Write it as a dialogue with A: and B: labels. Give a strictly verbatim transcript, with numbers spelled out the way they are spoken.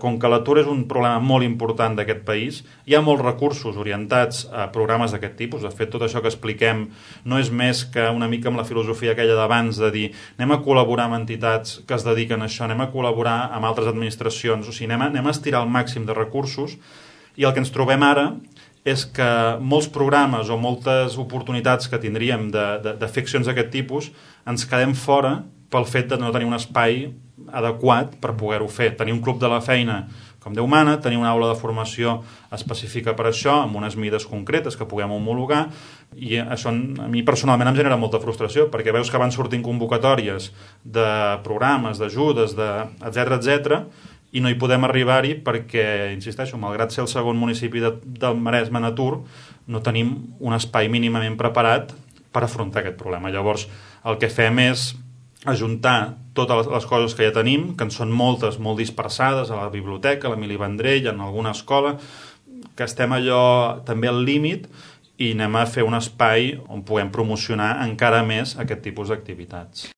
A: Com que l'atur és un problema molt important d'aquest país, hi ha molts recursos orientats a programes d'aquest tipus. De fet, tot això que expliquem no és més que una mica amb la filosofia aquella d'abans de dir anem a col·laborar amb entitats que es dediquen a això, anem a col·laborar amb altres administracions, o sigui, anem a, anem a estirar el màxim de recursos, i el que ens trobem ara és que molts programes o moltes oportunitats que tindríem de, de, de fer accions d'aquest tipus ens quedem fora pel fet de no tenir un espai adequat per poder-ho fer. Tenir un club de la feina com Déu mana, tenir una aula de formació específica per això, amb unes mides concretes que puguem homologar, i això a mi personalment em genera molta frustració, perquè veus que van sortint convocatòries de programes, d'ajudes, de etcètera, etcètera, i no hi podem arribar-hi perquè, insisteixo, malgrat ser el segon municipi de, del Maresme en atur, no tenim un espai mínimament preparat per afrontar aquest problema. Llavors, el que fem és ajuntar totes les coses que ja tenim, que en són moltes, molt dispersades, a la biblioteca, a l'Emili Vendrell, en alguna escola, que estem allò també al límit, i anem a fer un espai on puguem promocionar encara més aquest tipus d'activitats.